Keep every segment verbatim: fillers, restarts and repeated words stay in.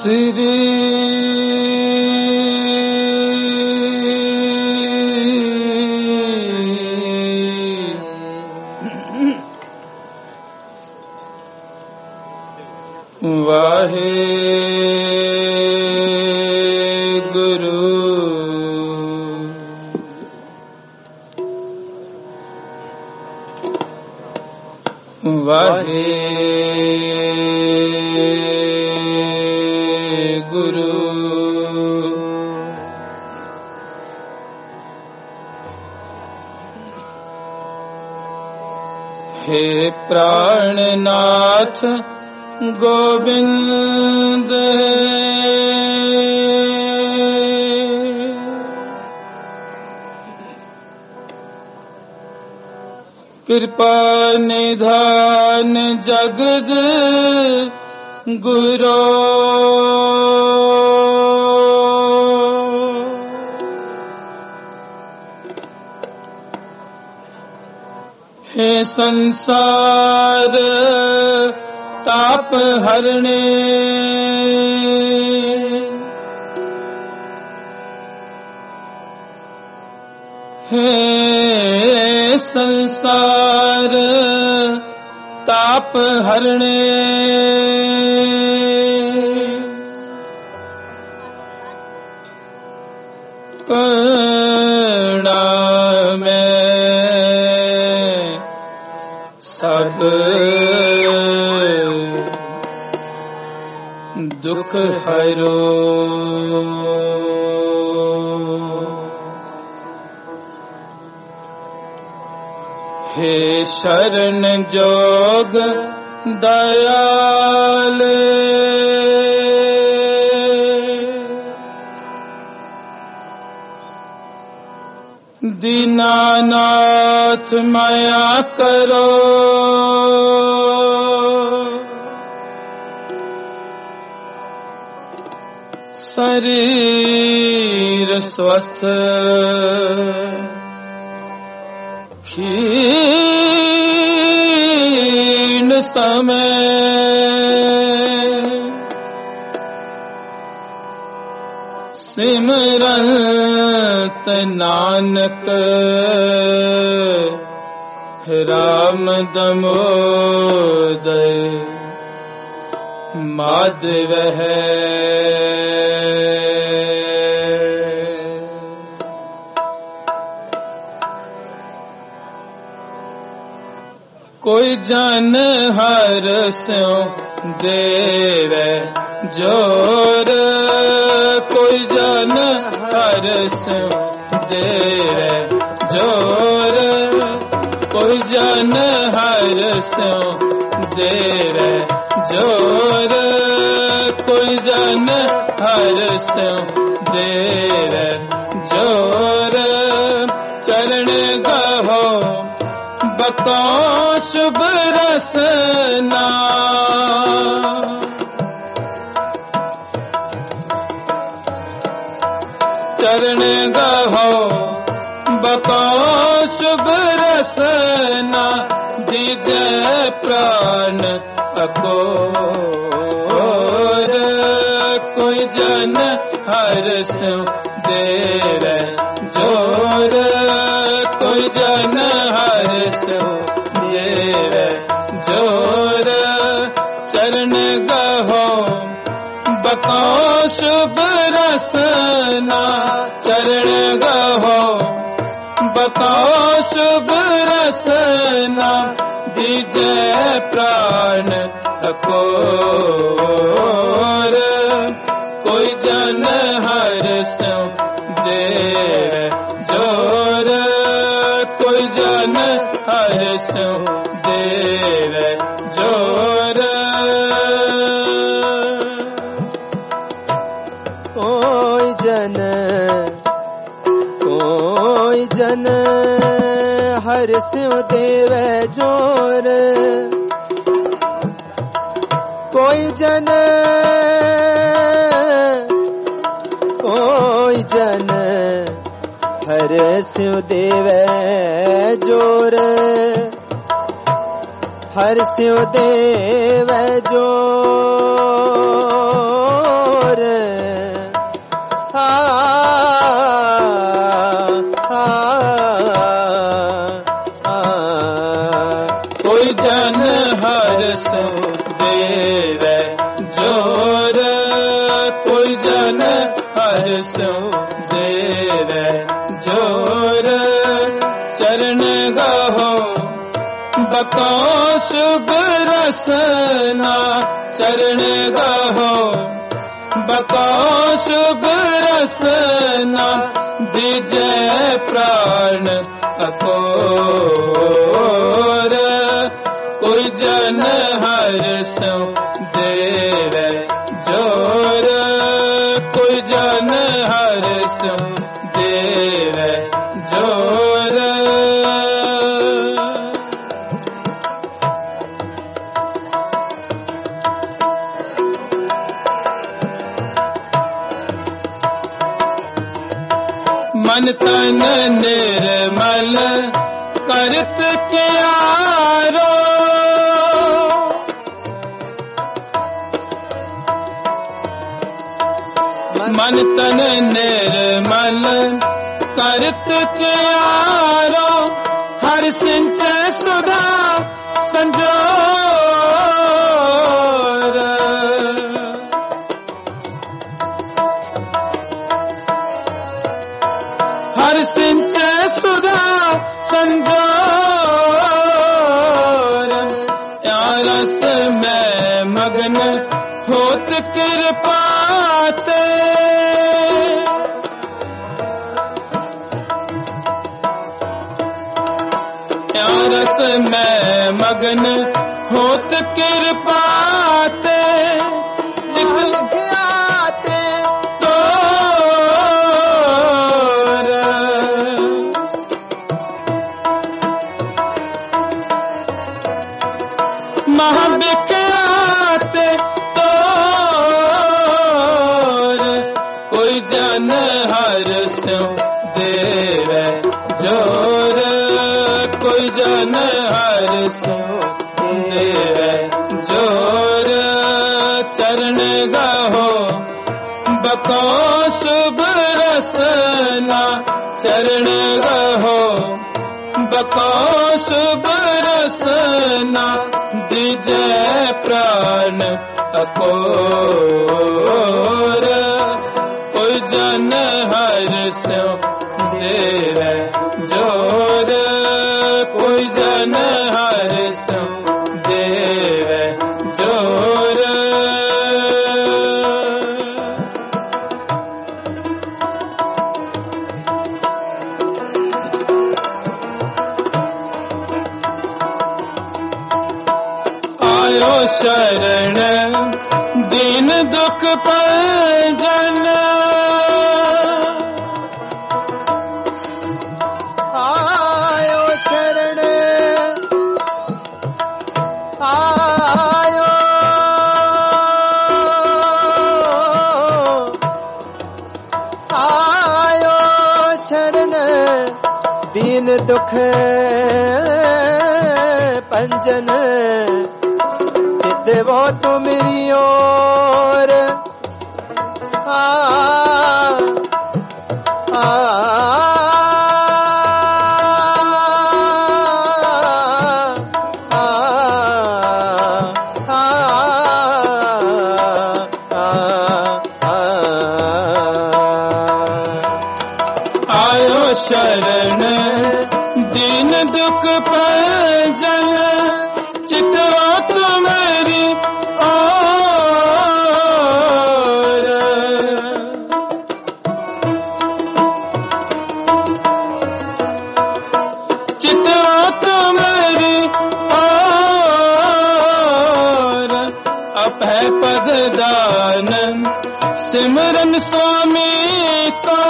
श्री वाहे गुरु वाहे गुरु हे प्राणनाथ गोविंद कृपा निधान जगद गुरो हे संसार ताप हरणे हे संसार ताप हरणे प्रणाम सब दुख हरो हे शरण जोग दयाल दीनानाथ माया करो शरीर स्वस्थ क्षीण समय सिमरत नानक राम दमोदर माधव है कोई जन हर स्यों देवे जोर कोई जन हर स्यों देवे जोर कोई जन हर स्यों देवे जोर कोई जन हर स्यों देवे जोर चरण गहो बको शुभ रसना चरण गहो बको शुभ रसना दीजे प्राण अकोर कोई जन हर स्यों देवे जोर कोई जन हर स्यों देवे जोर चरण गहो बको शुभ रसना चरण गहो बको शुभ रसना दीजे प्राण अकोर कोई जन हर स्यों देवे जोर कोई जन हर स्यों देवे जोर कोई जन कोई जन हर स्यों देवे जोर कोई जन कोई जन हर स्यों देवे जोर हर स्यों देवे जोर जन हर सो देवे जोर चरण गहो बको शुभ रसना चरण गहो बको शुभ रसना द्विजय प्राण अकोर कोई जन हर सो देवे जोर कोई जन हर सो देवे जोर मन तन निर्मल करत क्यारो मन तन निर्मल करत क्यारो हर सिंचय सुधा संजोर हर सिंचय सुधा संजोर या रस में मगन होत कृपाते या रस में मगन होत कृपाते जित ख्याते महाविख्यात तोर कोई जन हर सो देवे जोर कोई जन हर सो देवे जोर चरण गहो बको शुभ रसना चरण गहो बको शुभ रसना द्विजय प्राण अकोर कोई जन हर सो देवे जोर कोई जन हर सो देवे जोर आयो शरण दीन दुख पंजन आयो शरण आयो आयो शरण दीन दुख पंजन देवो तुमरी ओर आ आ आयो शरण दीन दुख पंजन चितवा तुम्हारी और चितवा तुम्हारी और अपह पद दान सिमरन स्वामी को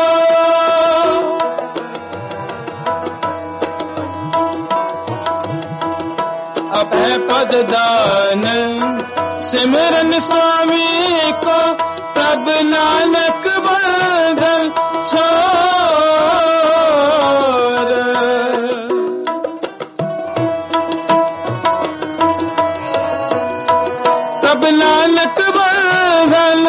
अपह पद दान सिमरन स्वामी को तब नानक बंधन छोड़ तब नानक बंधन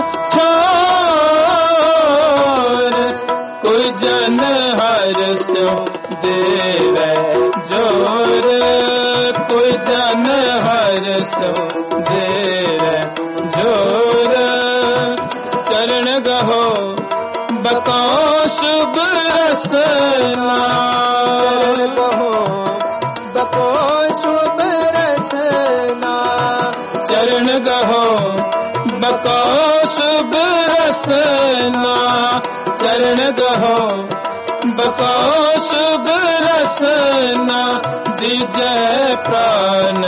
छोड़ कोई जन हर सो देवे जोर कोई जन हर सो देवे जोर चरण गहो बको शुभ रसना चरण गहो बको शुभ रसना चरण गहो बको शुभ रसना चरण गहो बको शुभ रसना दीजै प्राण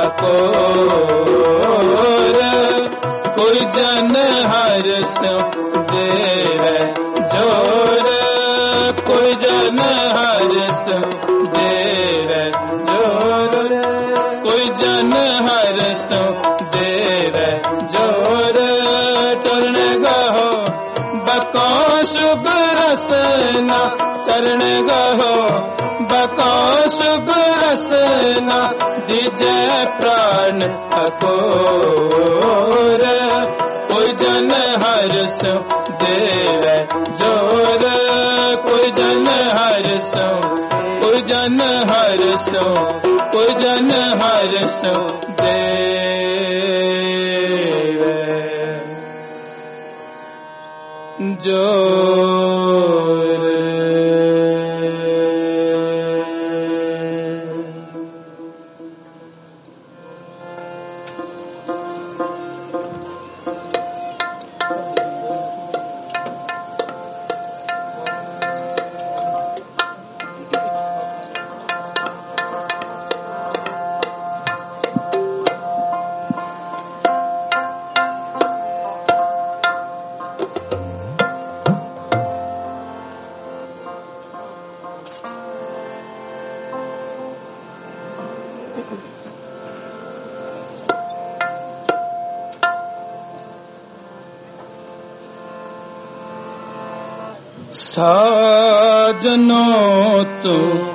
अकोर कोई जन हर सो देवै जोर कोई जन हर सो देवै जोर कोई जन हर सो देवै जोर चरण गहो बको शुभ रसना चरण गहो बको शुभ रसना दीजै प्राण अकोर कोई जन हर सो देवै जोर कोई जन हर सो कोई जन हर सो कोई जन हर सो देवै जोर साजनो तू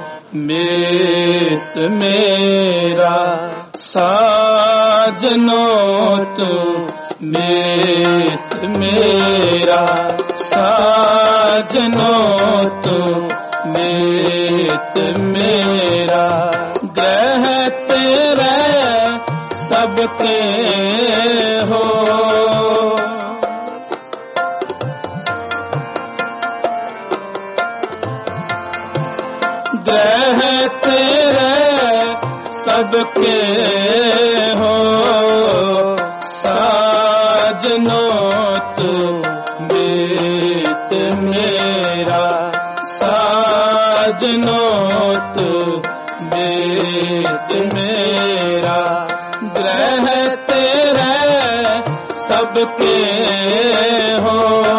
मीत मेरा साजनो तू मीत मेरा साजनो तू मीत मेरा ग्रह तेरे सबके हो ग्रह तेरे सबके हो साजनो तू मीत मेरा साजनो तू मीत मेरा ग्रह तेरे सबके हो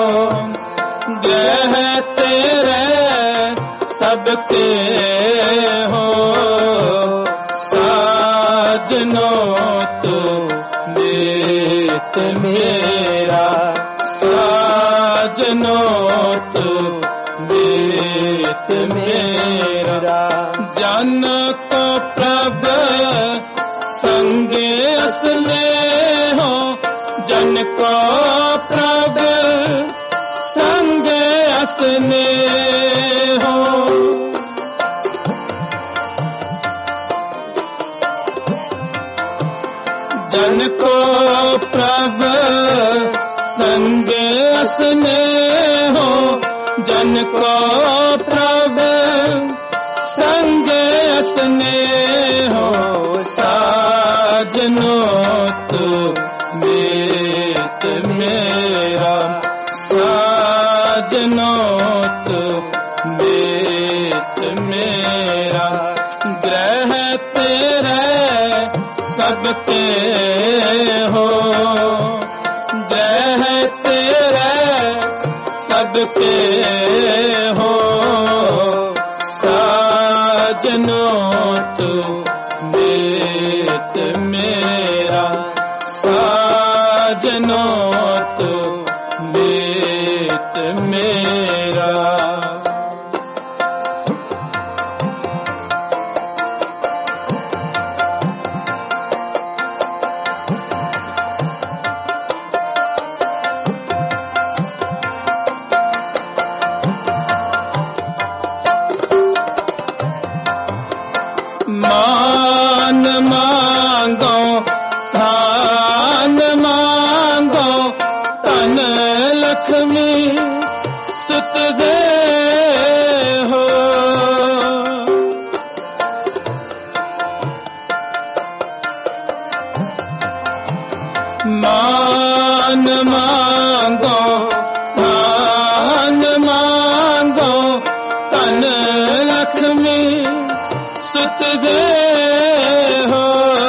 ग्रह तेरे सबके हो साजनो तू मीत मेरा साजनो तू मीत मेरा जन को प्रभ संगे असले हो जन को प्रभ संगे असले हो जन को प्रभ संगे असने हो जन को प्रभ संगे असने हो साजनो तू मीत मेरा साजनो तू मीत मेरा ग्रह तेरे सबके हो ग्रह तेरे सबके हो साजनो तू मीत मेरा साजनो तू मीत मेरा मान मांगो धान मांगो तन सुत दे हो। मान मांगो धान मांगो धन लक्ष्मी सुत दे हो।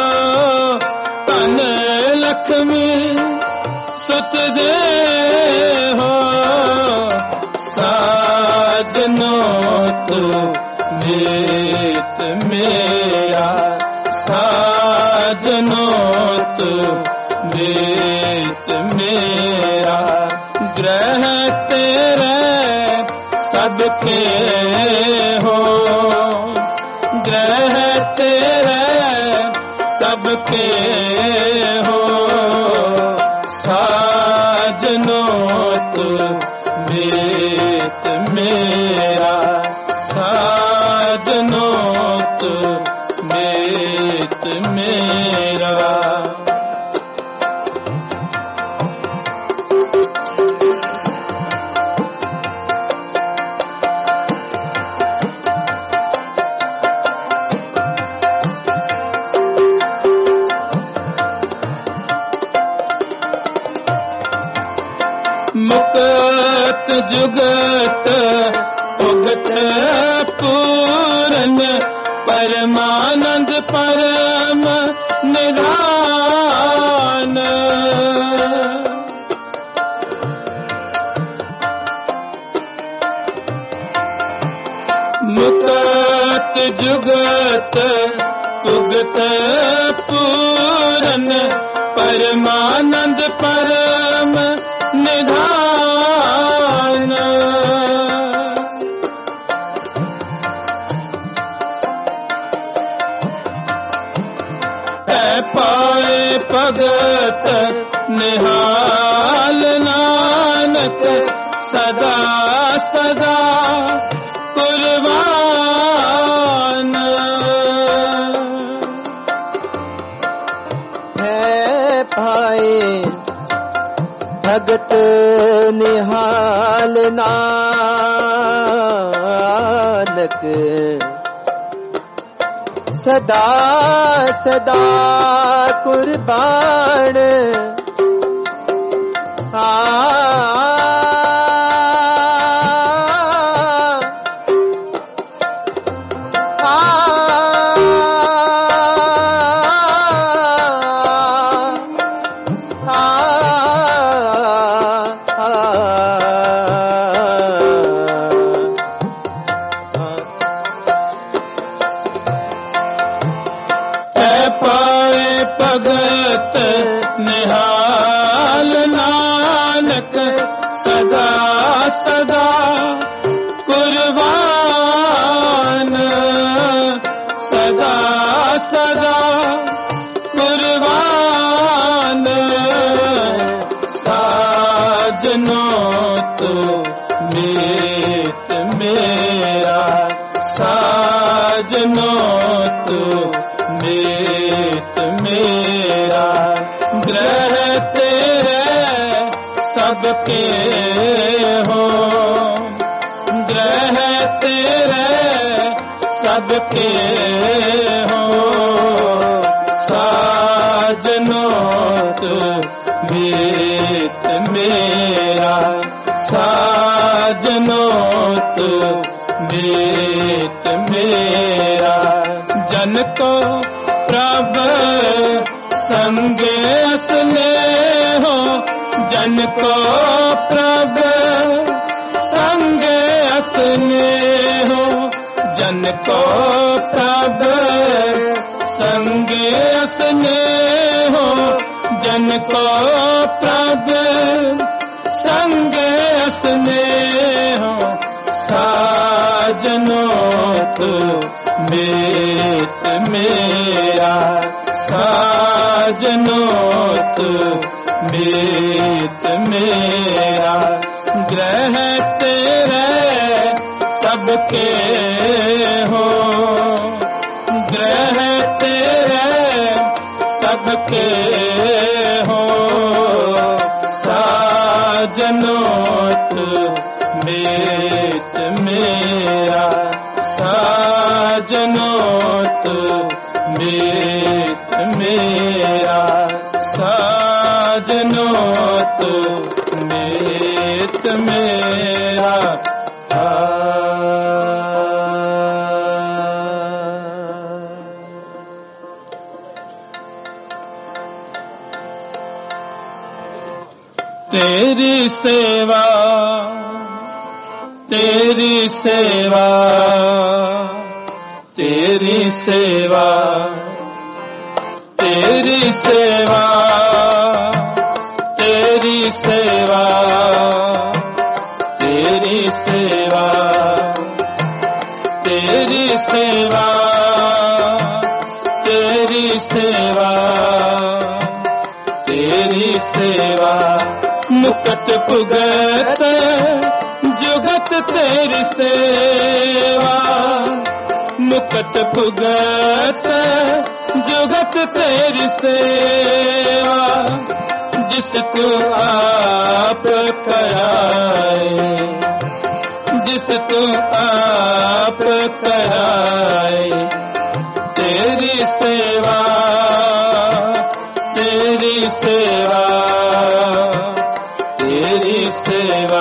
धन लक्ष्मी सुत दे हो। साजनो तू मीत मेरा साजनो तू मीत मेरा। ग्रह तेरे सबके हो। ग्रह तेरे सबके हो। साजनो तू मीत मेरा साजनो तू मीत मेरा। मुक्त जुगत उगत पूरन परमानंद परम निधान। मुक्त जुगत उगत पूरन परमानंद परम निधान। है पाए भगत निहाल नानक सदा सदा कुर्बान। है पाए भगत निहाल नानक सदा सदा कुर्बान। आ भगत निहाल नानक सदा सदा कुर्बान। सदा सदा कुर्बान। साजनो तू मीत मेरा साजनो तू मीत मेरा। ग्रह तेरे सबके हो। ग्रह तेरे सबके हो। साजनो तू मीत मेरा साजनो तू मीत मेरा। जन को प्रभ संगे असने हो। जन को प्रभ संगे असने हो। जन को प्रभ संगे असने हो। जन को प्रभ संगे असने हो। साजनो तू मीत मेरा साजनो तू मीत मेरा। ग्रह तेरे सबके हो। ग्रह तेरे सबके हो। साजनो तू मीत मेरा साजनोत मीत मेरा साजनोत मीत मेरा तेरी सेवा तेरी सेवा तेरी सेवा तेरी सेवा तेरी सेवा तेरी सेवा तेरी सेवा तेरी सेवा तेरी सेवा मुकट पुगत जुगत तेरी सेवा मुकट पुगत जुगत तेरी सेवा जिस तू आप कराए जिस तू आप कराए तेरी सेवा तेरी सेवा तेरी सेवा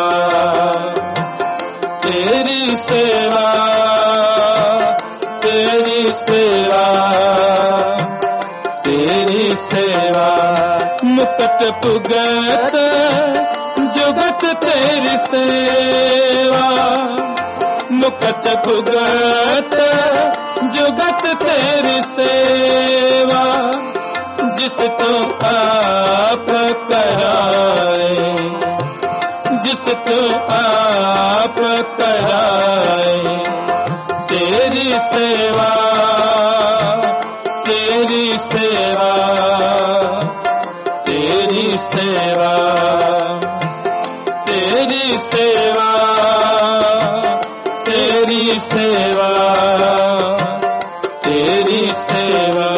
तेरी सेवा तेरी सेवा तेरी सेवा मुकट पुगत जुगत तेरी सेवा मुकट पुगत जुगत तेरी सेवा जिस तू आप कराए जिस तू आप कराए तेरी सेवा तेरी सेवा तेरी सेवा तेरी सेवा तेरी सेवा तेरी सेवा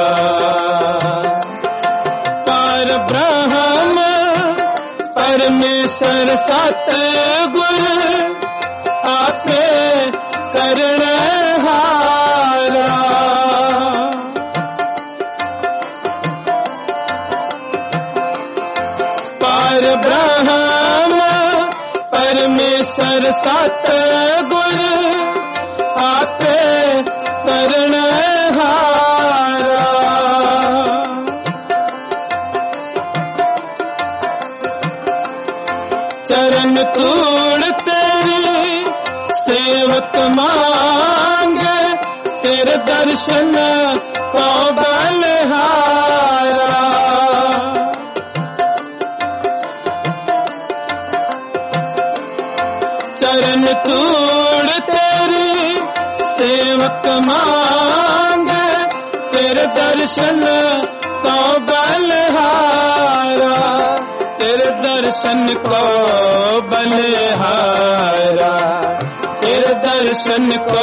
पर ब्रह्म परमेश्वर सतगुर आपे करण हारा पर ब्रह्म परमेश्वर सतगुर आपे करण हारा चरण तूड़ तेरी सेवक मांगे तेरे दर्शन को बलहारा चरण तूड़ तेरी सेवक मांगे तेरे दर्शन को बलहारा तेरे दर्शन को बलहारा तेरे दर्शन को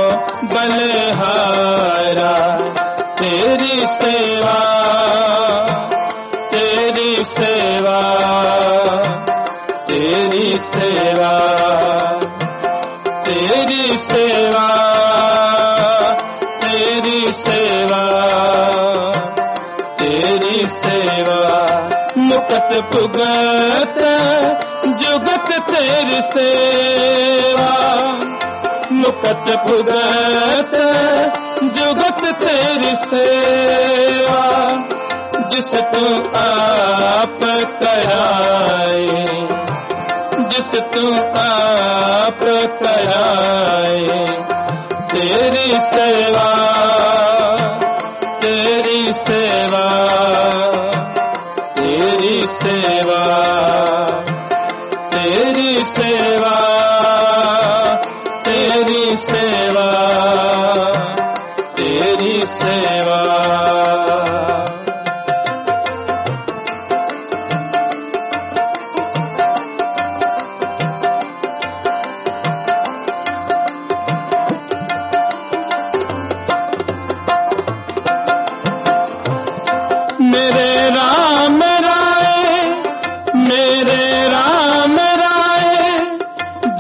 बलहारा तेरी सेवा तेरी सेवा तेरी सेवा तेरी सेवा तेरी सेवा तेरी सेवा मुकट पुगत जुगत तेरी सेवा मुकट पुगत जुगत तेरी सेवा जिस तू आप कराए जिस तू आप कराए तेरी सेवा तेरी सेवा तेरी सेवा तेरी सेवा तेरी सेवा तेरी सेवा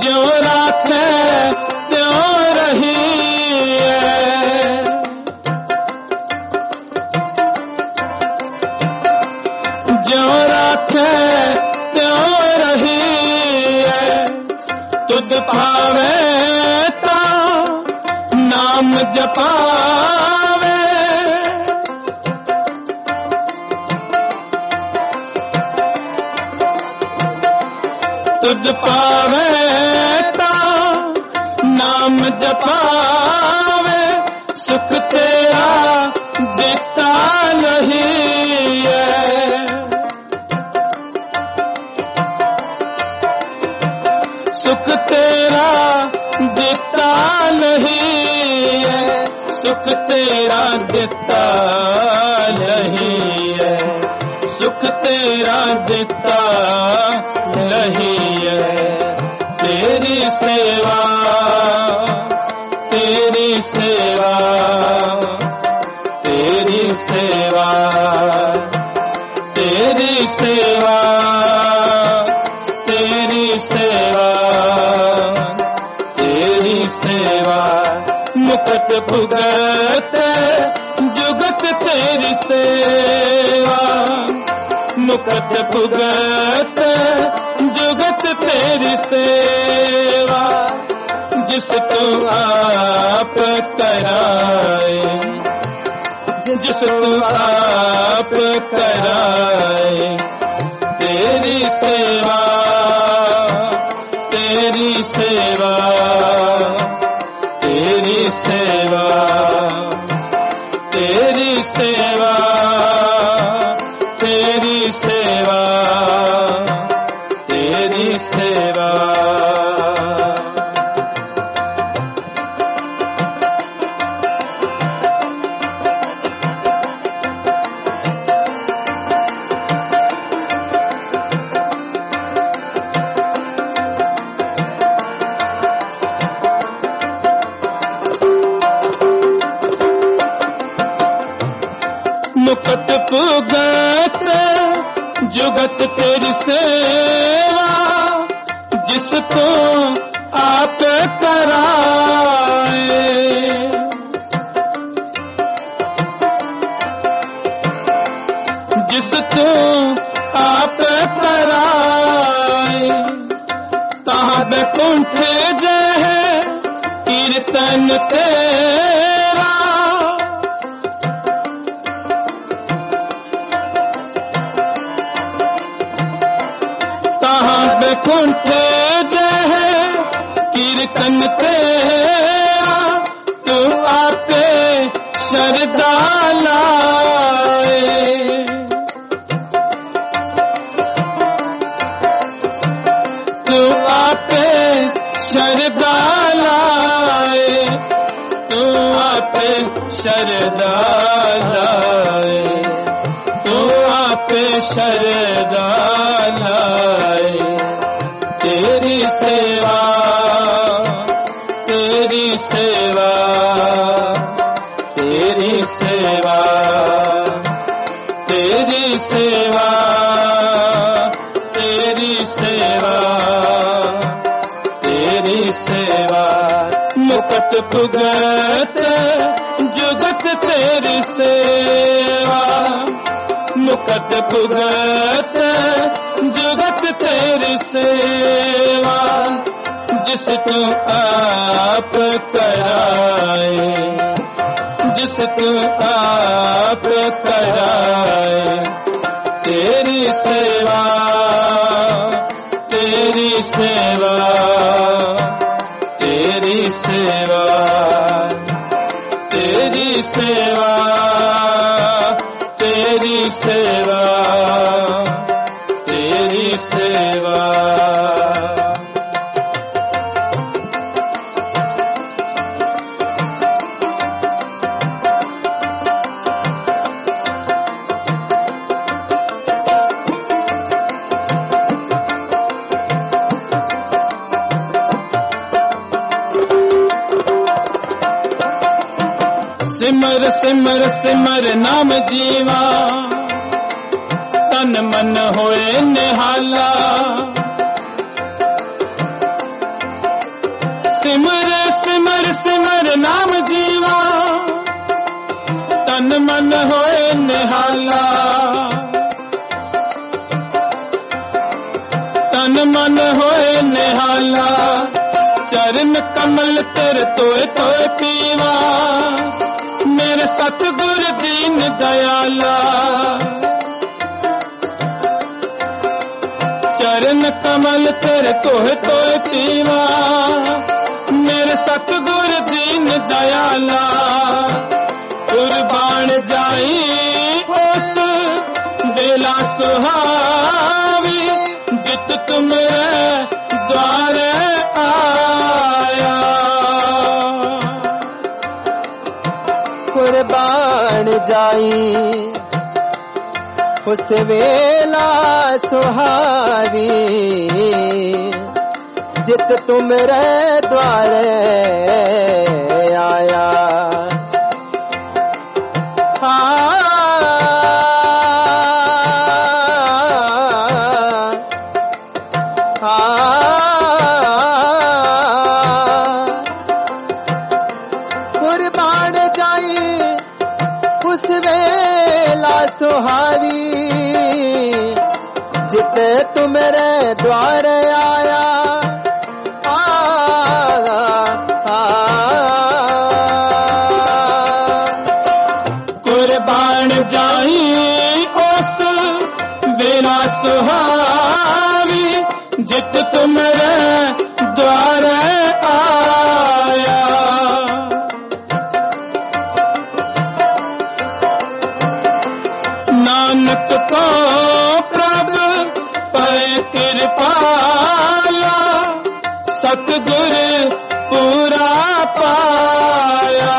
ज्यों राखे त्यों रही ज्यों राखे त्यों रही तुद पावे ता नाम जपावे तुद पावे ता नाम जपावे सुख तेरा दिता नहीं है सुख तेरा दिता नहीं है सुख तेरा दिता नहीं है सुख तेरा दिता नहीं है तेरी सेवा तेरी सेवा तेरी सेवा तेरी सेवा तेरी सेवा तेरी सेवा मुकट भुगत जुगत तेरी सेवा मुकट भुगत जुगत तेरी सेवा जिस तू आप कराए जिस तू आप कराए तेरी सेवा तेरी सेवा तेरी सेवा तेरी सेवा तेरी सेवा तेरी सेवा मुकट पुगत जुगत तेरी सेवा जिसको आप कराए जिसको आप कराए तहाँ बैकुंठ जय कीर्तन तेरा बैकुंठ जय कीर्तन तेरा तू आपे शरदा लाए तू आपे शरदा लाए तू आपे शरदा लाए तू आपे शरदा लाए तेरी सेवा तेरी सेवा तेरी सेवा तेरी सेवा तेरी सेवा तेरी सेवा मुकट भुगत जुगत तेरी सेवा मुकट भुगत जुगत तेरी सेवा जिस तू आप कराए जिस तू आप कराए तेरी सेवा तेरी सेवा तेरी सेवा तेरी सेवा तेरी सेवा तेरी सेवा सिमर सिमर सिमर नाम जीवा तन मन होए निहाला सिमर सिमर सिमर नाम जीवा, तन मन होए निहाला, तन मन होए निहाला। चरण कमल तेरे तोए तोए पीवा, मेरे सतगुर दीन दयाला। चरण कमल तेरे तोए तोए पीवा, मेरे सतगुर दीन दयाला। कुर्बान जाई उस बेला सुहावी, जित तुम्हें द्वारे आया। कुर्बान जाई उस वेला सुहावी, जित तुमरे द्वारे आया। कुर्बान जाई उस वेला सुहावी, जित तुमरे द्वार आया। आ, आ, कुर्बान जाई उस वेला सुहावी, जित तुमरे द्वार आया। नानक को प्रभु पर कृपाला, सतगुर पूरा पाया।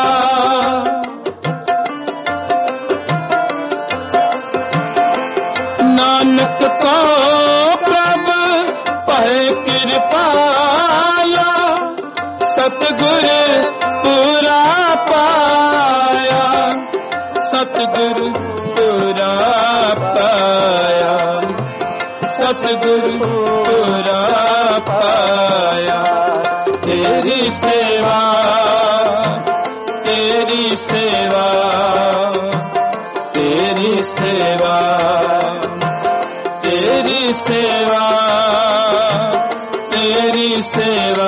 नानक को प्रभु पर कृपाला, सतगुर पूरा पाया। सतगुर पूरा पाया, सतगुर पूरा पाया। तेरी सेवा तेरी सेवा तेरी सेवा तेरी सेवा तेरी सेवा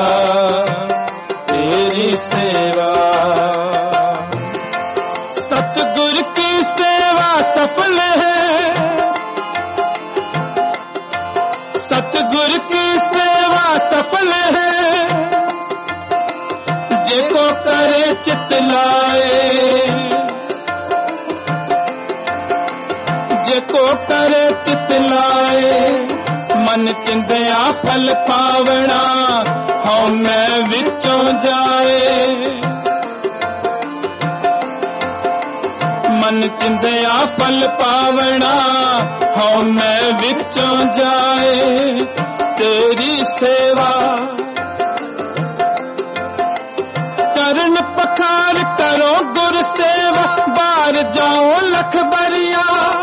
तेरी सेवा। सतगुर की सेवा सफल है, सतगुर की सेवा सफल है। जेको करे चित लाए, जेको करे चित लाए। मन चिंदया फल पावना, हाँ मैं विचों जाए। मन चिंदया फल पावना, हाँ मैं विचों जाए। तेरी सेवा चरण पखार करो गुर सेवा, बार जाओ लख बरिया।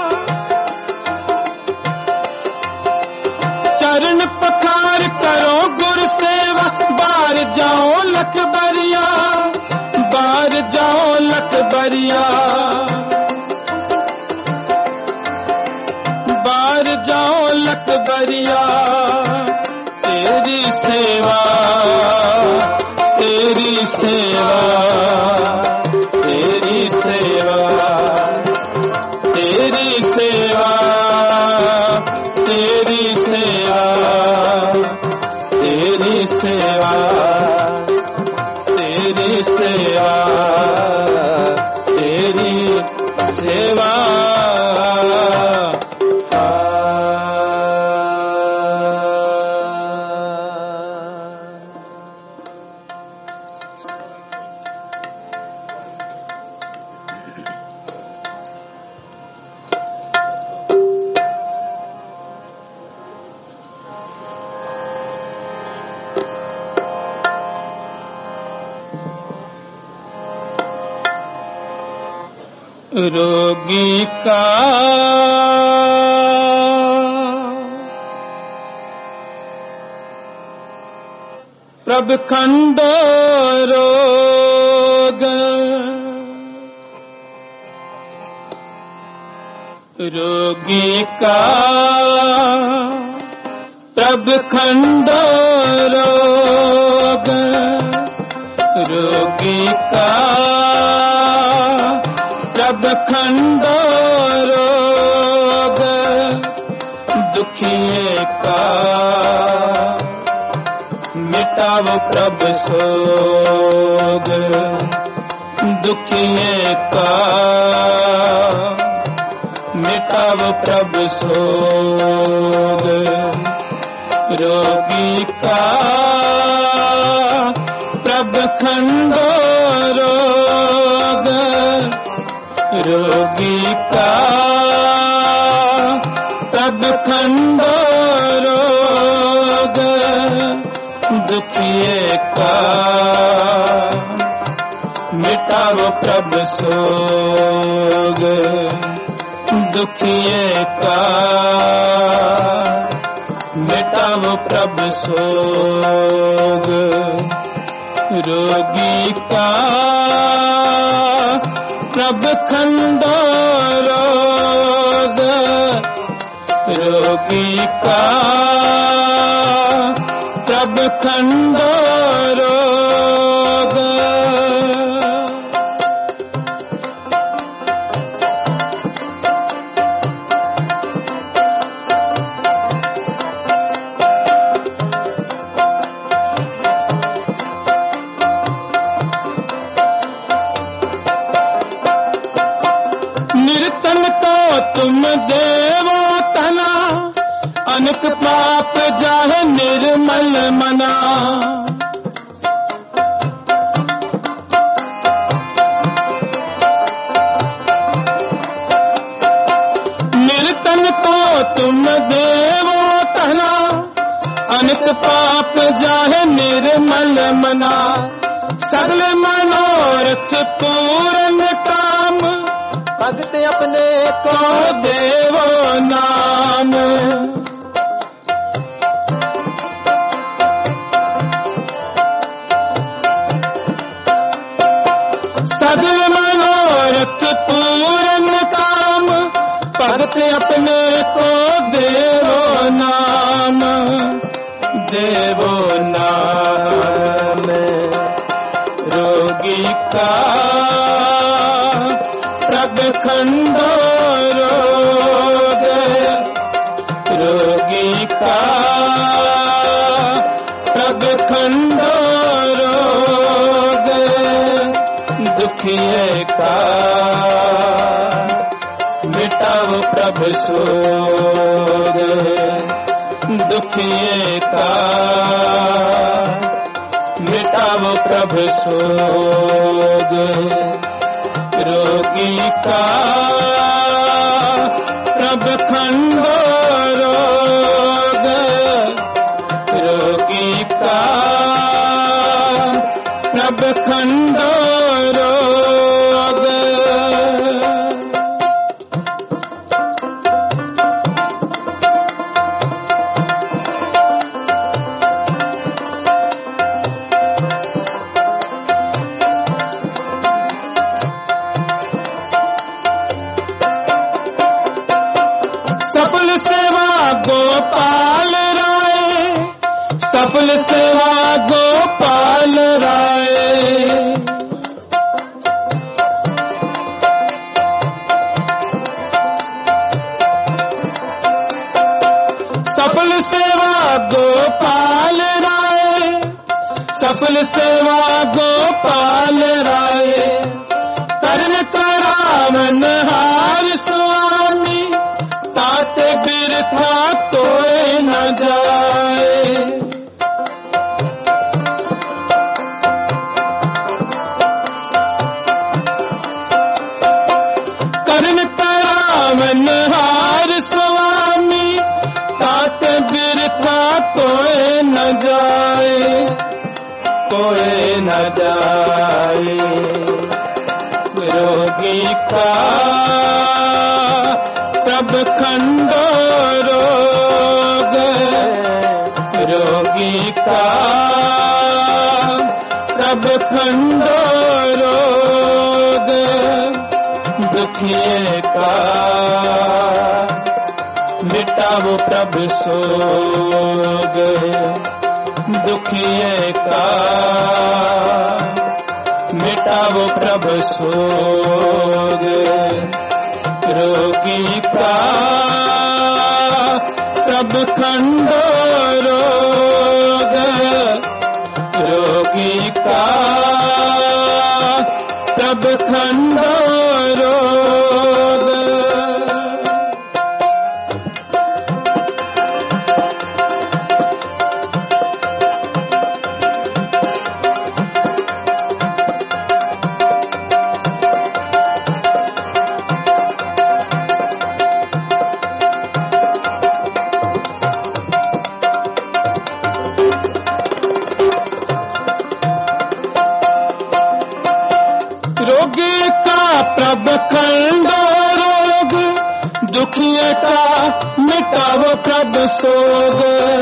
चरण पखार करो गुर सेवा, बार जाओ लख बरिया, बार जाओ लख बरिया। बार जाओ लख बरिया। तेरी सेवा तेरी सेवा तेरी सेवा तेरी सेवा तेरी सेवा तेरी सेवा तेरी सेवा तेरी सेवा। रोगी का प्रभ खंडो रोग रोगी का प्रभ खंडो रोग रोगी का प्रभ खंडो रोग दुखिए का मिटाव प्रभ सोग दुखिए का मिटाव प्रभ सोग रोगी का प्रभ खंडो रोग रोगी का प्रभ खंडो रोग दुखिए का मिटाव प्रभ सोग दुखिए का मिटाव प्रभ सोग रोगी का प्रभ खंडो रोग रोगी का प्रभ खंडो रोग निर्तन को तुम देवो तना अनक पाप जाहे निर्मल मना निर्तन को तुम देवो तना अनक पाप जाहे निर्मल मना सगल मनोरथ पूर्ण काम भगत अपने को देवो नाम सगल मनोरथ पूर्ण काम भगत अपने को देवो नाम देवो नाम रोगी का प्रभ खंडो रोग रोगी का प्रभ खंडो रोग दुखिए का मिटाव प्रभ सोग दुखिए का मिटाव प्रभ सोग रोगी का प्रभ खंडो रोग रोगी का प्रभ खंडो रोग सफल सेवा गोपाल राय सफल सेवा गोपाल राय सफल सेवा गोपाल राय सफल सेवा गोपाल राय करण करावन हार स्वामी तात बिरथा तोए न जाए करण करावन हार स्वामी तात बिरथा तोए न जाए कोई न जाए रोगी का प्रभ खंडो रोग रोगी का प्रभ खंडो रोग दुखिए का मिटावो प्रभ सोग दुखिए का मिटावो प्रभ सोग रोगी का प्रभ खंडो रोग रोगी का प्रभ खंडो रोग रोगी का प्रभ खंडो रोग दुखिए का मिटावो प्रभ सोग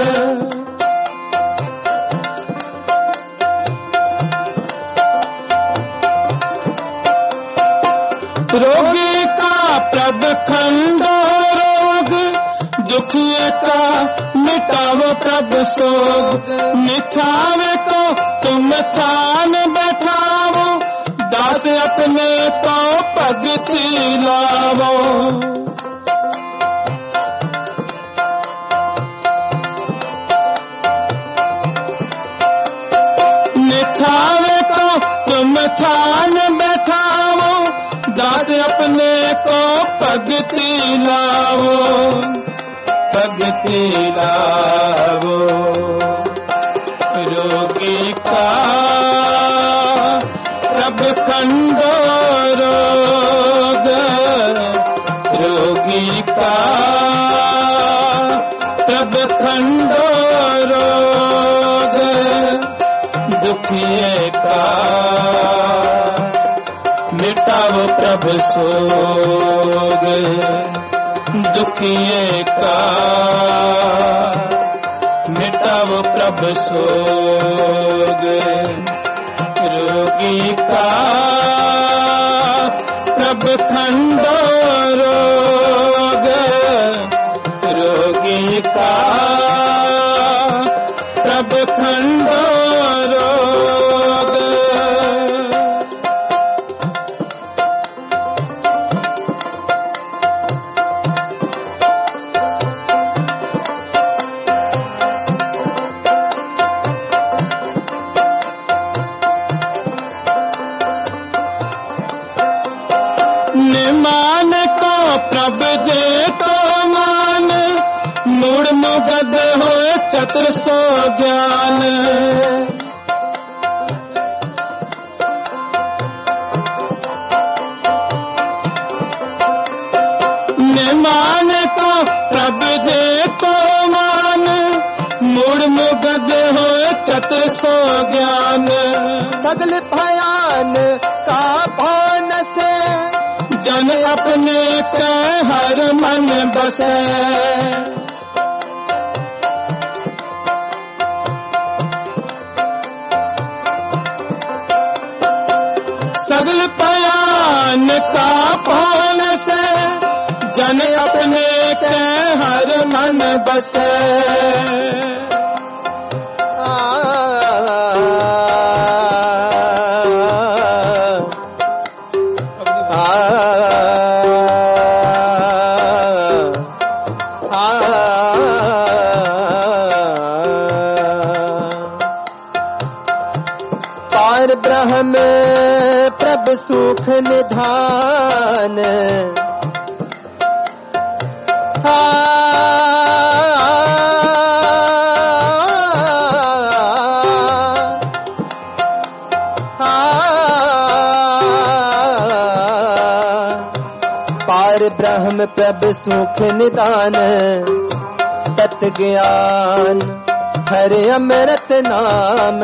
रोगी का प्रभ खंडो रोग दुखिए का मिटावो प्रभ सोग मिठावे को तुम थान बैठावो दास अपने को भगति लावो निठावे को तुम थान बैठावो दास अपने को भगति लावो भगति लावो रोगी का प्रभ खंडो रोग रोगी का प्रभ खंडो रोग दुखिए का मिटावो प्रभ सोग दुखिए का मिटावो प्रभ सोग रोगी का प्रभ खंडो रोग रोगी का प्रभ खंडो रोग निमान को प्रभ दे तो मान मूड मुगद हो चतुर सो ज्ञान निमान को प्रभ दे तो मान मूड मुगद हो चतुर सो ज्ञान सगल भयान का भान से जन अपने के हर मन बसे सगल पयान का पान से जन अपने के हर मन बसे पार ब्रह्म प्रभ सुख निधान पार ब्रह्म प्रभ सुख निदान तत् ज्ञान हरे अमृत नाम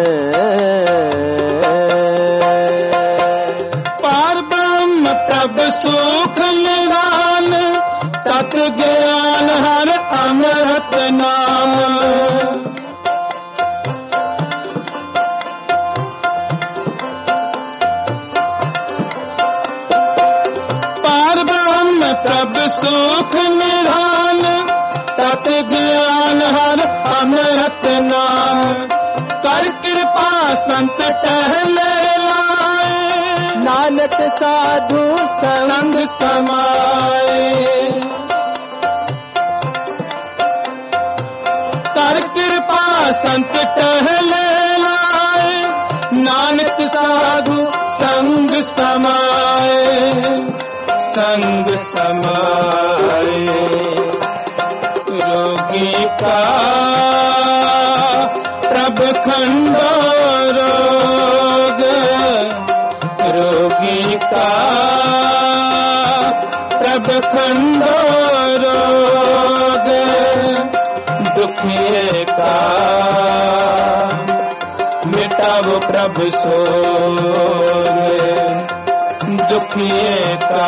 पार ब्रह्म प्रभ सुख निदान तत् ज्ञान हर अमृत नाम प्रभु सुख निधान, तत ज्ञान हर अमृत नाम, कर कृपा संत टहले लाए, नानक साधु संग समाए। कर कृपा संत टहले लाए, नानक साधु संग समाए, संग समाए। रोगी का प्रभु खंडो रोग, रोगी का प्रभु खंडो रोग, दुखिए का मिटाओ प्रभु सोग, दुखिए का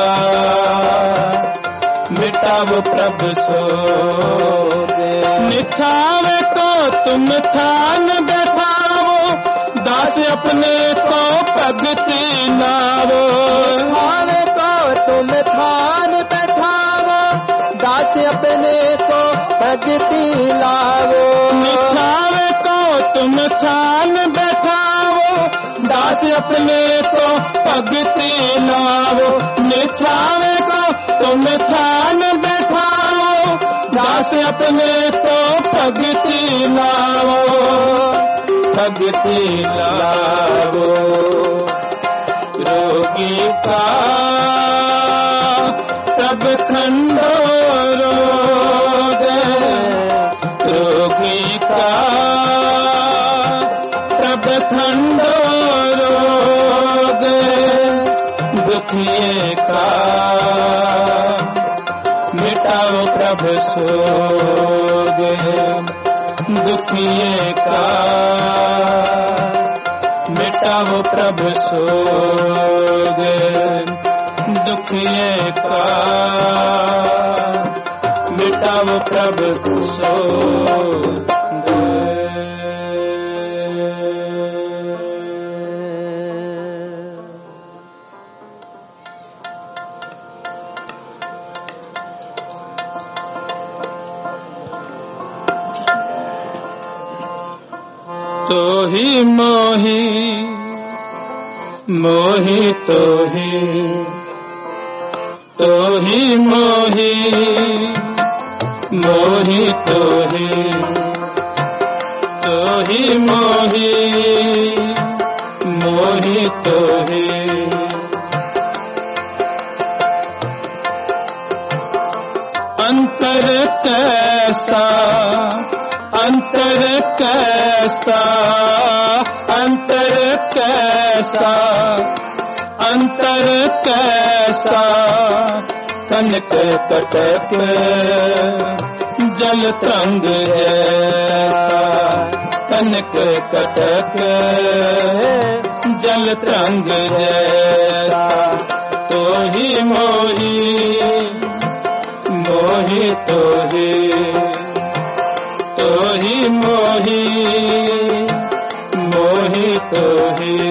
मिटाओ प्रभु सोग। निछावे को तुम थान बैठावो, दास अपने को भगति लावो। निछावे को तुम थान बैठावो, दास अपने को भगति लावो। निछावे को तुम थान बैठावो, दास अपने को भगति लावो। निछावे को तुम थान बैठाओ, दास अपने को भगति लावो, भगति लावो। रोगी का प्रभु खंडो रोग, रोगी का प्रभु खंडो रोग, दुखिए का मिटाओ प्रभु सोग, दुखिए का मिटाओ प्रभु सोग, दुखिए का मिटाओ प्रभु सोग। तो ही मोही मोही तो ही तो ही मोही मोही तो ही तो ही मोही मोही तो ही। अंतर कैसा अंतर कैसा अंतर कैसा अंतर कैसा, कनक कटक जल तरंग जैसा, कनक कटक जल तरंग जैसा। तो ही मोही मोही तो ही तो ही मोही मोही तो ही।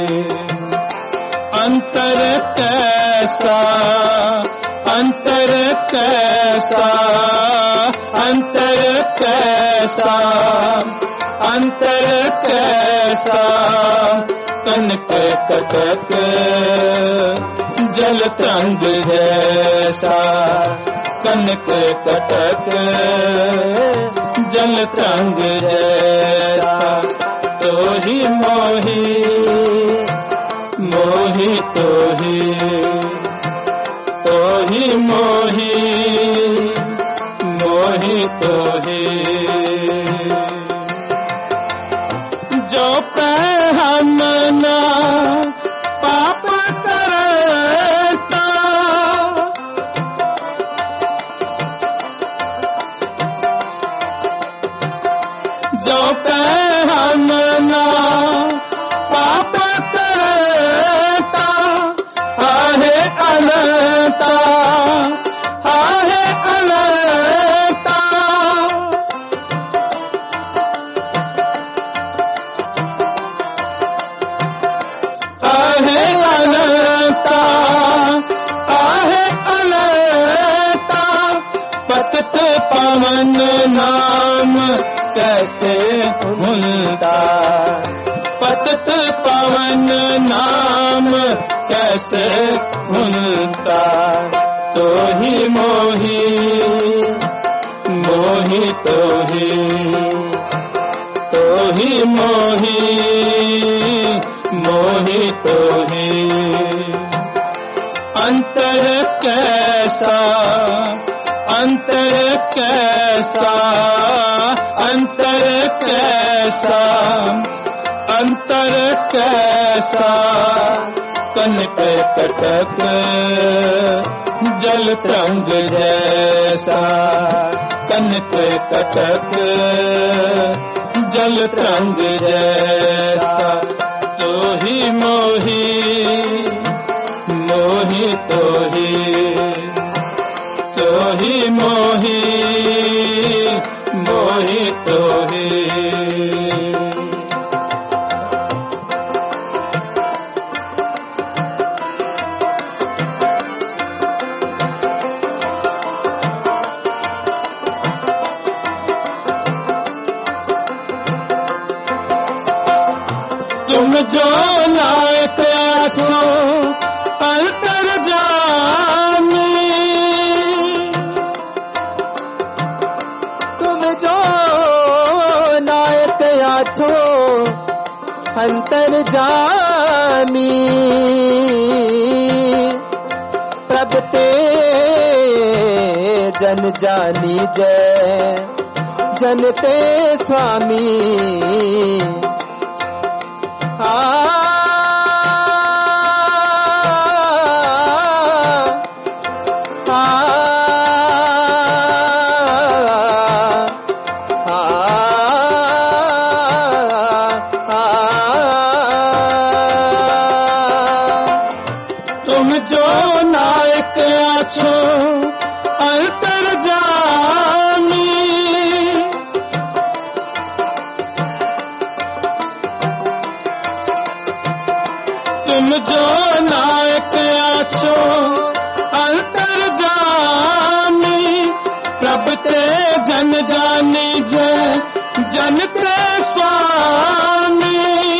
अंतर कैसा अंतर कैसा अंतर कैसा अंतर कैसा, कनक कटक जल तरंग जैसा, कनक कटक जल तरंग जैसा। तो ही मोही मोही तो ही तो ही मोही मोही तो ही। जो हमना पाप करता, जो हमना पाप करता, आहे अनंता आहे अनंता। पतित पावन नाम कैसे भूलता, पतित पावन नाम कैसे भूलता। तो ही मोही मोही तो ही तो ही मोही मोही तो ही। अंतर कैसा अंतर कैसा अंतर कैसा अंतर कैसा। कनक कटक जल तरंग जैसा, कनक कटक जल तरंग जैसा। तो ही मोही मोही तो ही तो ही मोही मोही तो ही। तुम जो लायक आछो अंतर जानी, तुम जो नायक आछो अंतर जामी। प्रभ ते जन जानी जय जन ते स्वामी। तुम जो नायक आछो अंतर जानी, तुम जो नायक आछो अंतर जानी। प्रभ ते जन जानी जय जन ते स्वामी।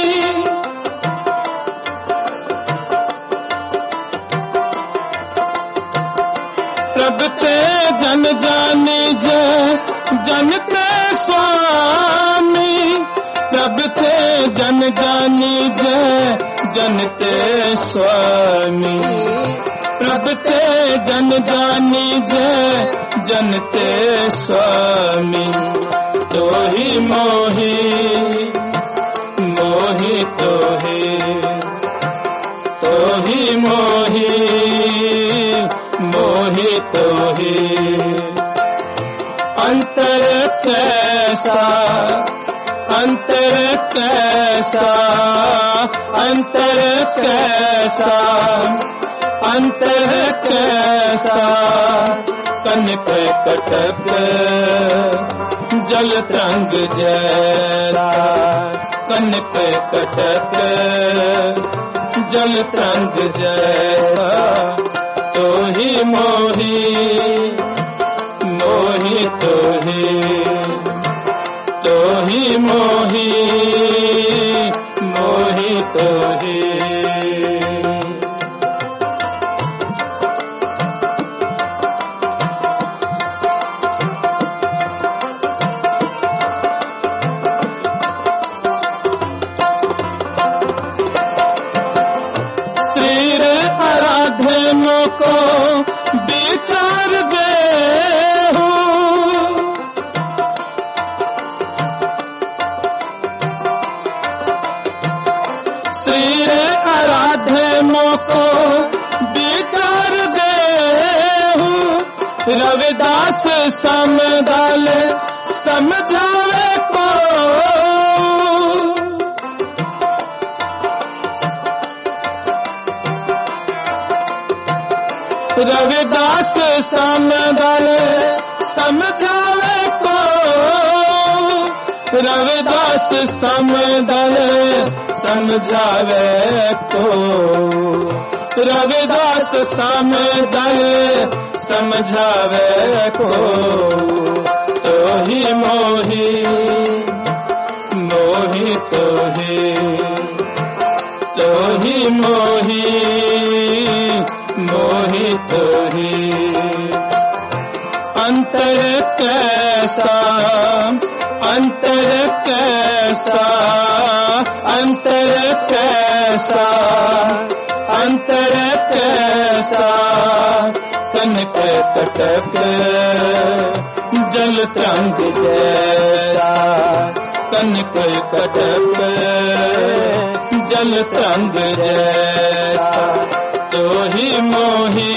प्रभ ते जन जानी जय जन ते स्वामी। प्रभ ते जन जानी जय जन ते स्वामी। प्रभ ते जन जानी जय जन ते स्वामी। तो ही मोही मोही तो ही तो ही मोही मोही तो ही। अंतर कैसा अंतर कैसा अंतर कैसा अंतर कैसा। कनक कटक जल तरंग जैसा, कनक कटक जल तरंग जैसा। तो ही मोही मोही तो ही तो ही मोही मोही तो ही। श्रीर आराधनों को विचार दे को विचार दे। रविदास समदल समझावे को, रविदास समदल समझावे को, रविदास समदल समझावे को, रविदास समदल समझावे को तो ही मोही मोही तो ही तो ही मोही मोही तो ही अंतर कैसा अंतर कैसा अंतर कैसा अंतर कैसा कनक कटक जल तरंग जैसा कनक कटक जल तरंग जैसा तो ही मोही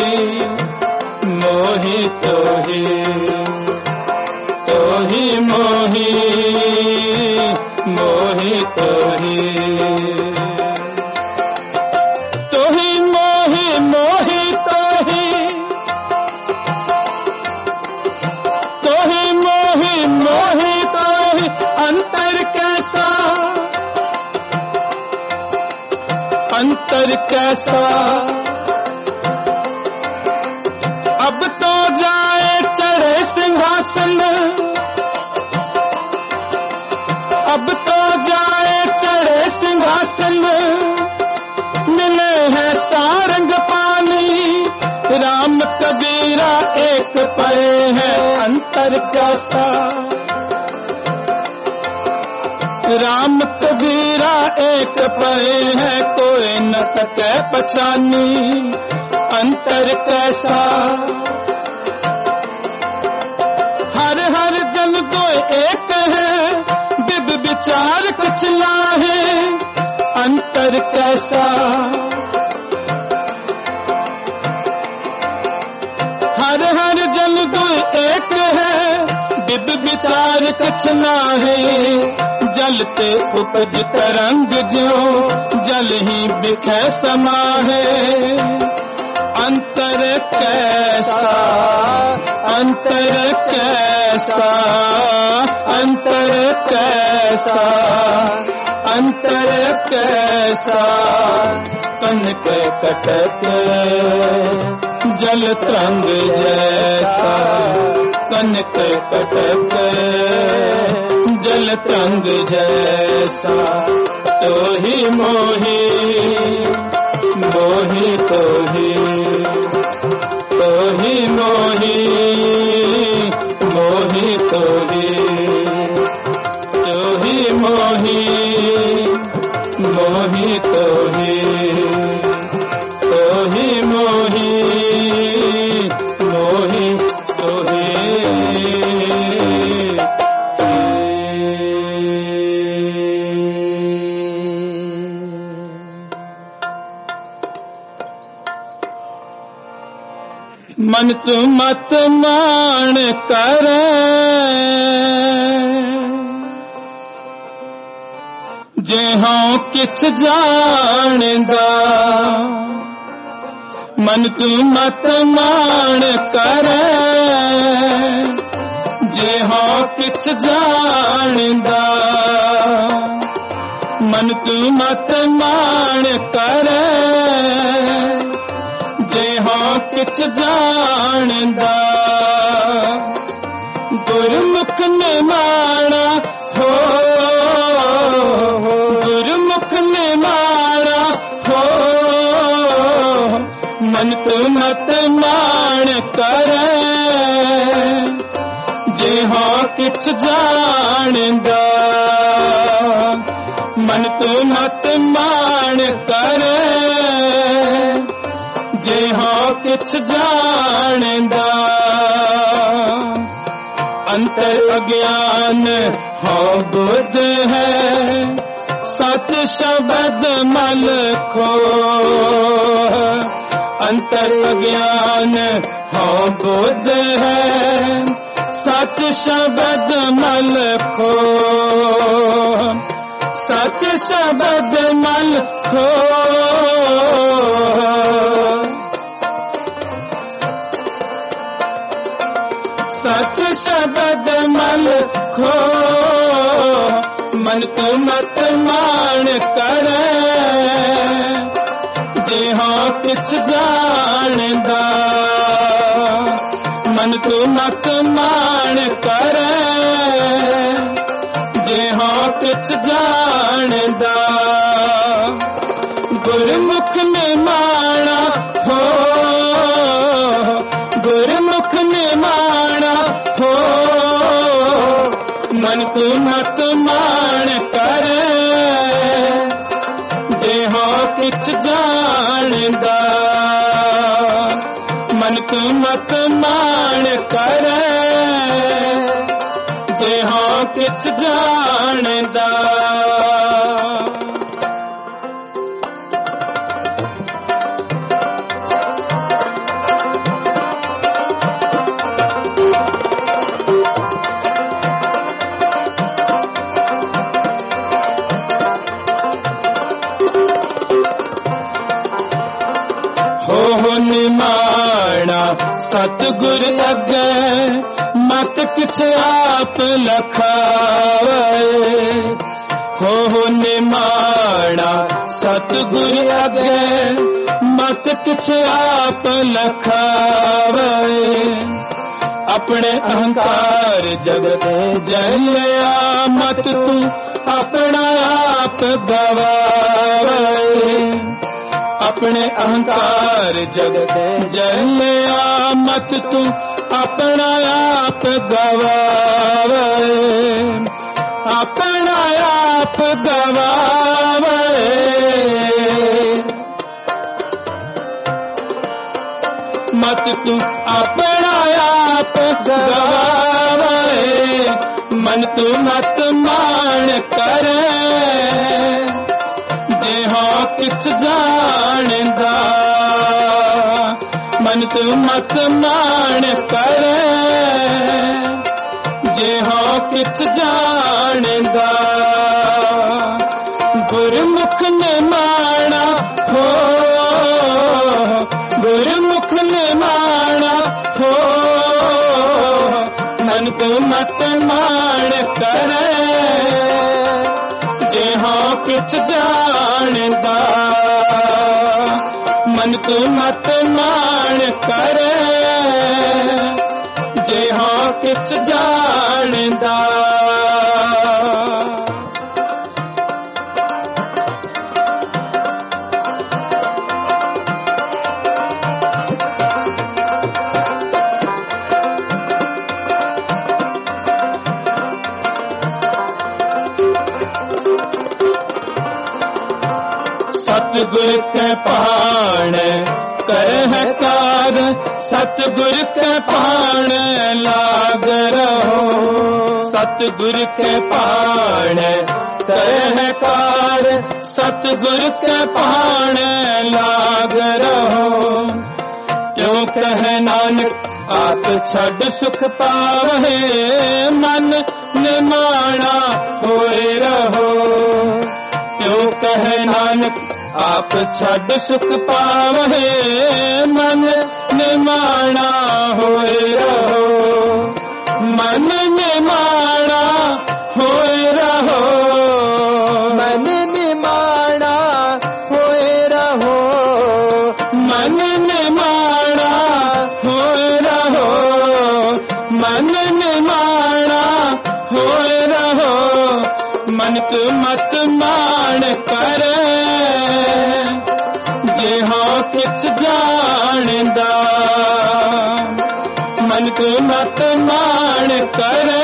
मोही तो ही तो ही मोही मोही तो ही तो ही मोही मोही तो ही तो ही मोही मोही तो ही अंतर कैसा अंतर कैसा अब तो जाए चढ़े सिंहासन अब तो जाए चढ़े सिंहासन मिले हैं सारंग पानी राम कबीरा एक पए हैं अंतर जैसा राम कबीरा एक पए हैं कोई न सके पहचानी अंतर कैसा हर हर जन को एक है दिव्य विचार कुछ लाहे अंतर कैसा हर हर जन को एक है दिव्य विचार कुछ लाहे जलते उपज तरंग जो जल ही बिखे समा है अंतर कैसा अंतर कैसा अंतर कैसा अंतर कैसा कनक कटक जल तरंग जैसा कनक कटक जल तरंग जैसा तो ही मोही मोही तो ही तो ही मोही मोही तो ही तो ही मोही मोही तो ही तो ही मोही मोही तो ही मन तू मत मान कर जे हाँ किछ जानदा मन तू मत मान कर जे हाँ किछ जानदा मन तू मत मान कर जे हाँ किछ जानदा गुरमुख ने माना हो गुरमुख ने माना हो मन तू मत मान कर जे हाँ किछ जानदा मन तू मत मान कर जे हाँ किछ जानदा अंतर अज्ञान हाँ बुध है सच शब्द मल खो अंतर अज्ञान हाँ बुध है सच शब्द मल खो सच शब्द मल खो सच शब्द मल खो मन को मत मान कर जे हाँ किछ जानदा मन तू मत मान करे जे हाँ किछ जानदा गुरमुख निमाणा हो गुरमुख निमाणा हो मन तू मत मान करे जे हो किछ जानदा मन तू मत मान करे जे हो किछ जानदा निमाणा सतगुर अगे मत किछ आप लखावे हो हो निमाणा सतगुर अगे मत किछ आप लखावे अपने अहंकार जगत जलिया मत तू अपना आप गवावे अपने अहंकार जगत जलिया मत तू अपना आप गवावे अपना आप गवावे मत तू अपना आप गवावे मन तू मत मान करे जे हाँ किछ जानदा मन तू मत मान करे जे हाँ किछ जानदा गुरमुख निमाणा हो गुरमुख निमाणा हो मन तू मत मान करे जे हाँ किछ जानदा मन तू मत मान करे जे हाँ किछ जानदा सतगुर के पाण कर कार सतगुर के पाण लाग रहो सतगुर के पाण कर कार सतगुर के पाण लाग रहो क्यों कह नानक आप छड़ सुख पावे मन निमाणा होए रहो क्यों कह नानक आप छड़ सुख पावे मन निमाणा होए रहो मन निमाणा होए रहो मन निमाणा होए रहो मन निमाणा होए रहो मन निमाणा होए रहो मन तू मत मान करे जे हाँ किछ जानदा मन तू मत मान करे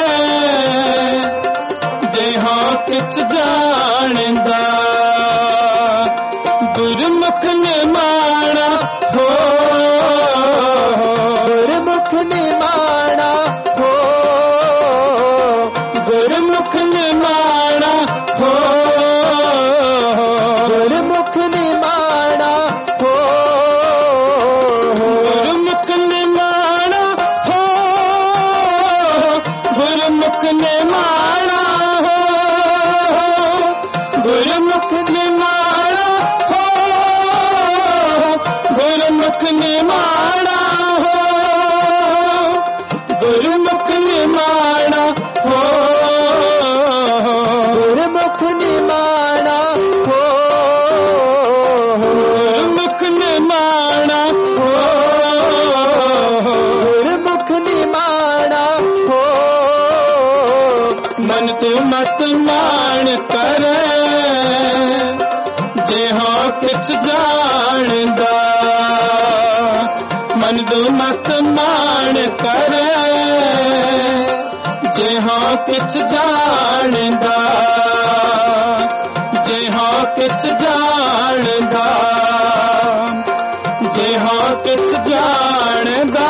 जे हाँ किछ जानदा गुरमुख निमाणा हो गुरमुख निमाणा हो गुरमुख निमाणा हो गुरमुख निमाणा हो गुरमुख निमाणा हो गुरमुख निमाणा हो गुरमुख निमाणा हो गुरमुख निमाणा हो गुरमुख निमाणा हो गुरमुख निमाणा हो गुरमुख निमाणा हो गुरमुख निमाणा किछ जानदा मन दो मत मान करे जे हाँ किछ जानदा जे हाँ किछ जानदा जे हाँ किछ जानदा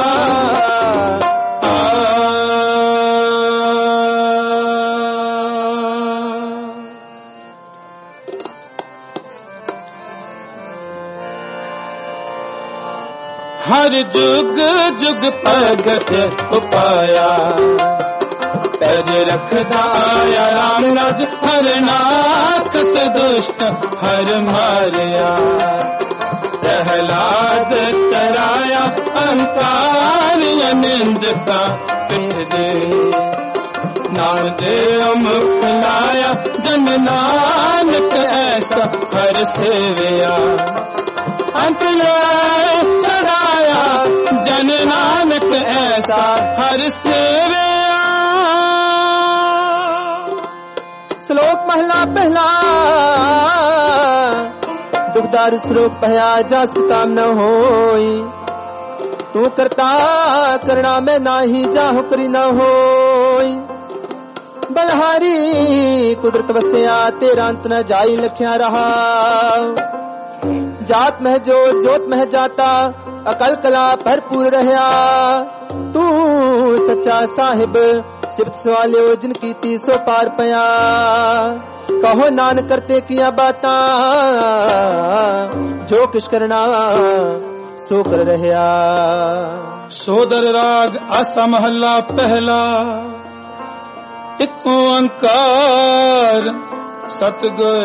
हर जुग जुग प्रगट उपाया पैज रखदा आया राम राज हर नाथ से दुष्ट हर मारिया प्रहलाद तराया अंकार निंद का दे नाम दे मुख लाया जन नानक ऐसा हर सेविया अंत चढ़ाया जन नानक ऐसा हर सेविया। श्लोक महला पहला दुखदार श्लोक पहया जस काम न होई तू करता करना में नाही जाहु करी न होई बलहारी कुदरत वसया तेरा अंत न जाई लख्या रहा जात मह जोत जोत मह जाता अकल कला भरपूर रहया तू सच्चा साहिब सिफत सवालियो जिन कीती सो पार पया कहो नान करते किया बाता जो किश करना सो कर रहया। सोदर राग आसा महला पहला एक ओंकार सतगुर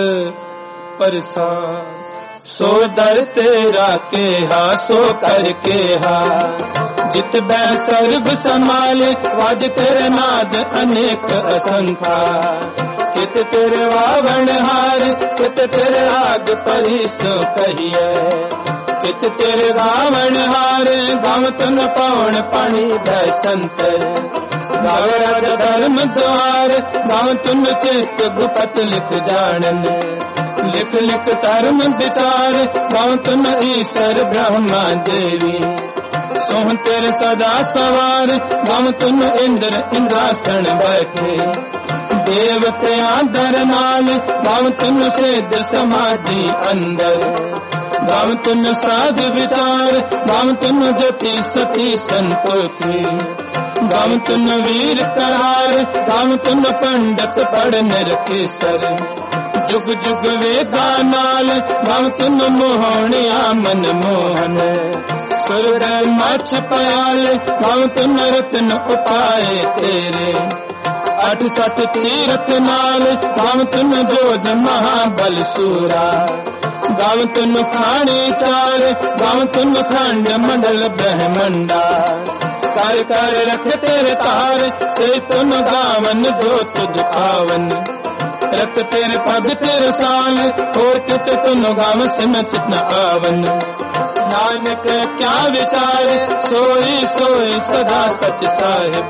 प्रसाद सो दर तेरा केहा सो कर केहा जित बै सर्व संभाले वाज तेरे नाद अनेक असंख्या कित तेरे वावण हार कित तेरे आग परिसो कहिए कित तेरे रावण हार गाँव तुन पवन पानी बैसंतर गाँव राज धर्म द्वार गाँव तुन चित गुपत लिख जानन लिख लिख धर्म विचार गाँव तुम ईश्वर ब्रह्मा देवी सोह तेरे सदा सवार गाँव तुम इंद्र इंद्रासन बैठे देवते आदर नाल गाँव तुम सिद्ध समाधि अंदर गाँव तुम साध विचार गाँव तुम ज्योति सती संतोषी गाँव तुम वीर करार गाँव तुम पंडित पढ़ निरकेसर जुग जुग वेदा नाल गाँव तुम मोहनिया मन मोहन सुर मछ पयाल गाँव तुम रत्न उपाय तेरे अठ सठ तीर्थ नाल गाँव तुम जोध महाबल सूरा गाँव तुम खाने चार गाँव तुम खंड मंडल ब्रह्मंडा कर कर रख तेरे तार से तुम गावन जो तुझ पावन रख तेरे पग तेरे साल और कित तुम गाँव से न चित न आवन नानक क्या विचार सोई सोई सदा सच साहिब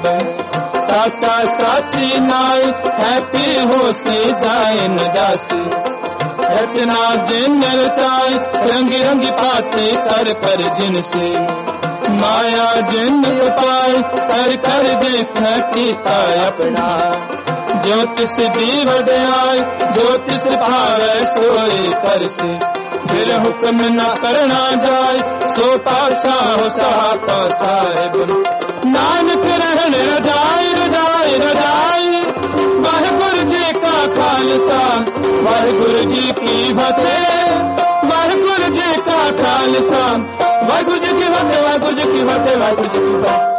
साचा साची नाय है पी हो से जाए न जासी रचना जिन रचाए रंगी रंगी पाते कर कर जिन से माया जिन उपाय कर कर देख कीता अपना ज्योतिष दी वड्याई ज्योतिष भावे सोए कर से फिर हुक्म न करना जाए सो पाशाह साहब साहिब नानक रहन रजाई रजाई रजाई वाहिगुरु जी का खालसा वाहिगुरु जी की फतेह वाहिगुरु जी का खालसा वाहिगुरु जी की फतेह वाहिगुरु जी की फतेह वाहिगुरु जी की फतेह।